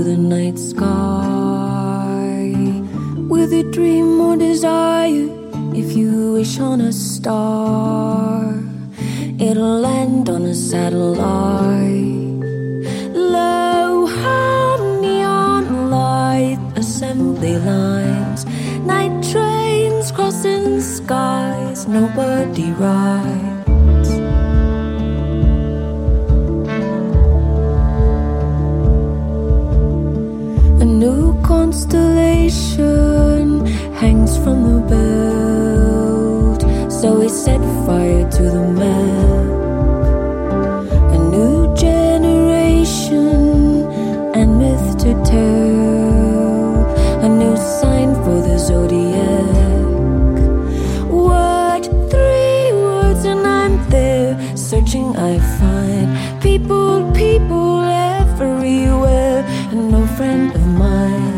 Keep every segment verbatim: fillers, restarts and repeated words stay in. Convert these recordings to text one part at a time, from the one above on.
the night sky with a dream or desire. If you wish on a star, it'll land on a satellite. Low hum neon light, assembly lines, night trains crossing skies, nobody rides. A new constellation hangs from the belt, so we set fire to the map. A new generation and myth to tell, a new sign for the zodiac. What three words and I'm there, searching I find people, people everywhere, and no friend of mine.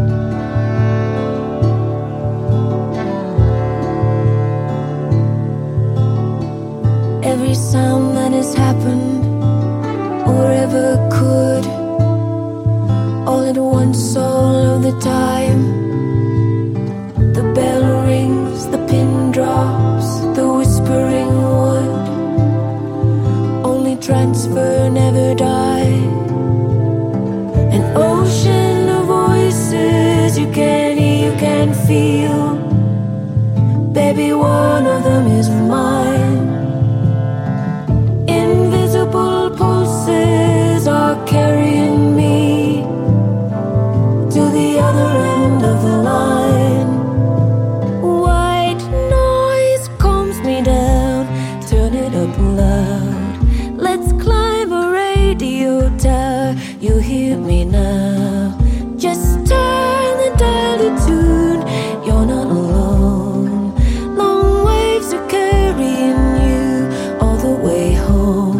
Every sound that has happened, or ever could, all at once, all of the time. The bell rings, the pin drops, the whispering wood. Only transfer, never die. An ocean of voices you can hear, you can feel. Baby, one of them is mine. Invisible pulses are carrying me to the other end of the line. White noise calms me down, turn it up loud. Let's climb a radio tower, you hear me now. Just turn the dial to tune, you're not alone. Long waves are carrying you all the way home.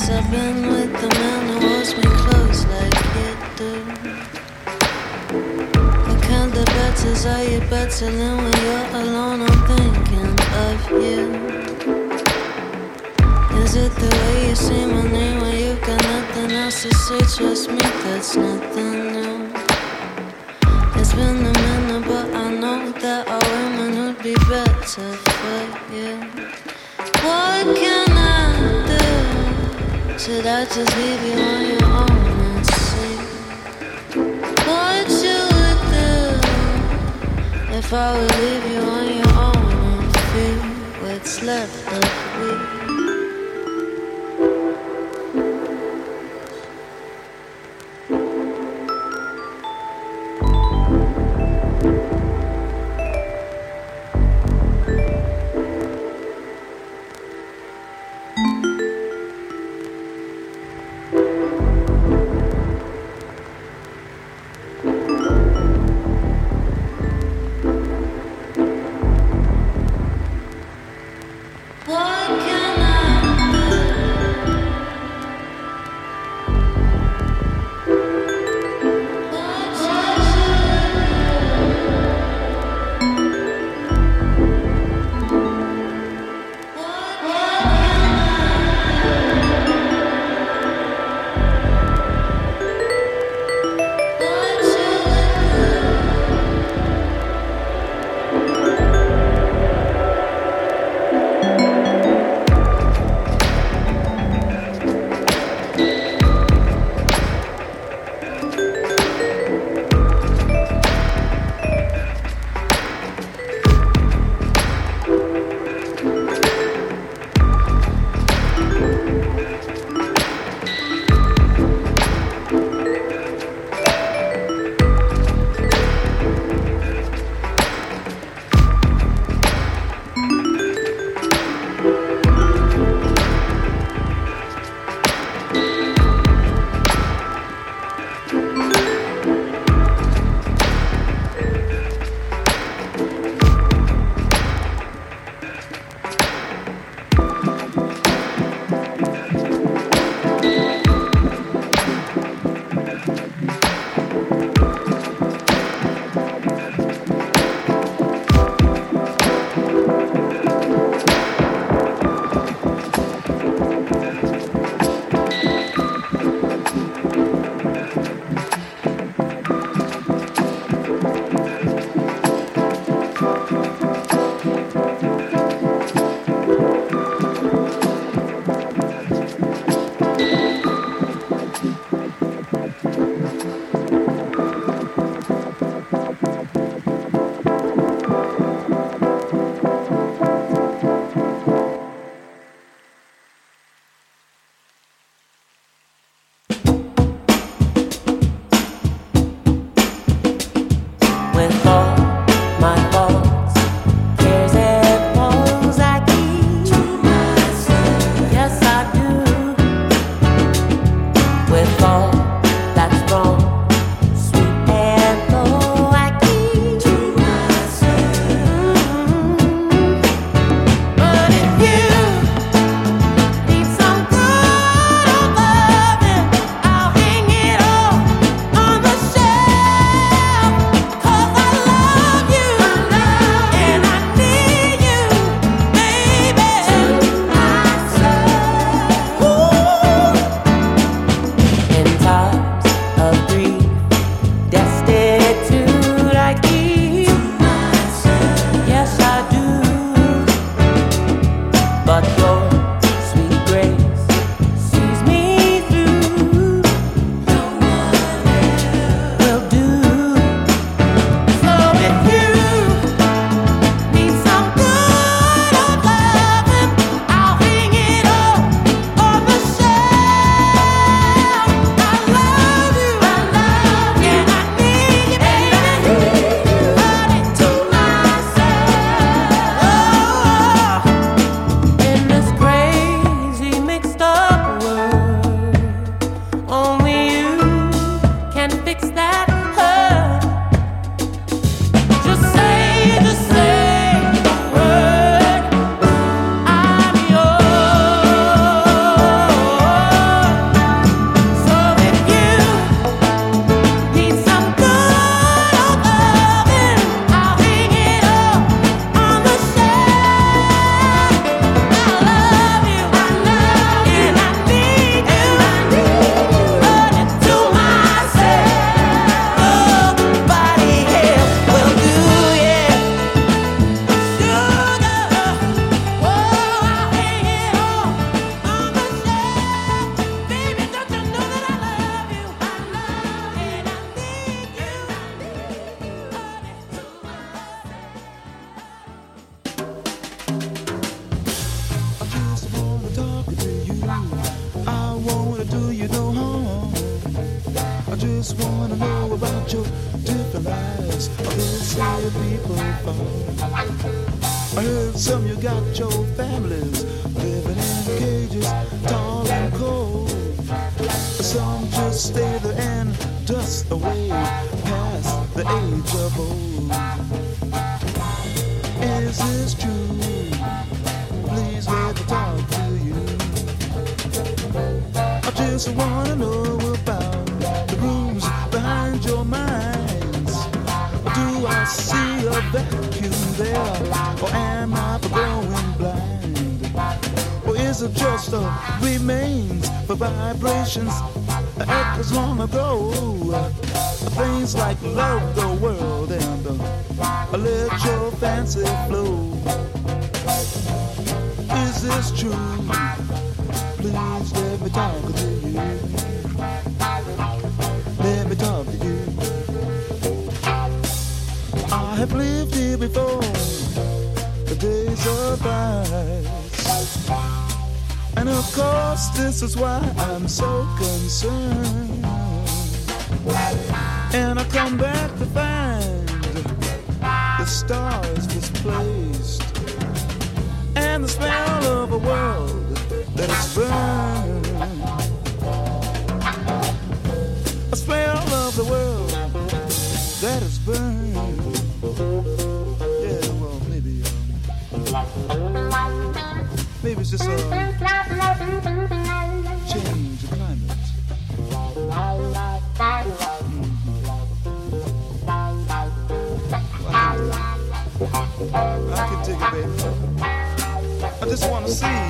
I've been with the man who holds me close like you do. What kind of battles are you battling when you're alone? I'm thinking of you. Is it the way you say my name when you've got nothing else to say? Trust me, that's nothing new. It's been a minute, but I know that our women would be better for you. What can I do? Should I just leave you on your own and see what you would do if I would leave you on your own and feel what's left of me? What can just wanna know about your different lives. I will say people fall. I heard some you got your families living in cages, tall and cold. Some just stay there and dust away past the age of old. Is this true? Please let me talk to you. I just wanna know about the rooms behind your minds. Do I see a vacuum there, or am I growing blind? Or is it just a remains for vibrations that echoes long ago? Things like love the world and uh, let your fancy flow. Is this true? Please let me talk to you. Let me talk to you. I have lived here before, the days of ice. And of course this is why I'm so concerned. And I come back to find the stars displaced, and the smell of a world that is burned. A smell of the world that is burned. Yeah, well, maybe, um, maybe it's just a change of climate. Mm-hmm. I can dig it, baby. I just wanna see.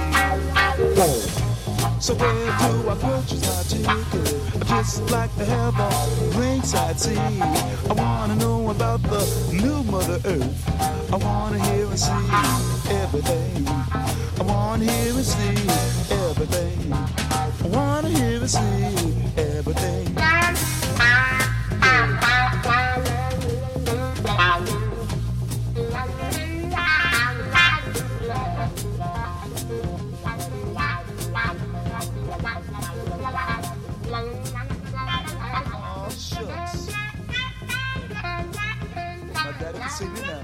So where do I purchase my ticket? I just like to have a ringside seat. I wanna know about the new Mother Earth. I wanna hear and see everything. I wanna hear and see everything. I wanna hear and see everything. Oh, shucks. My daddy can see me now.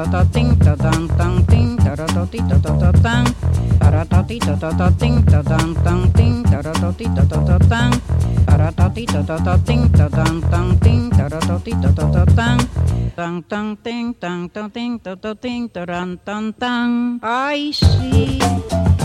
ta ting ta dan tang ting ta ra ta ti ta ta ta tang ta ra ta ti ta ta ta ting ta dan tang ting ta ra ta ti ta ta ta tang ta ra ta ti ta ta ta ting ta dan tang ting ta ra ta ti ta ta ta tang tang tang ting tang tang ting ta ta ting ta ran tang tang. I see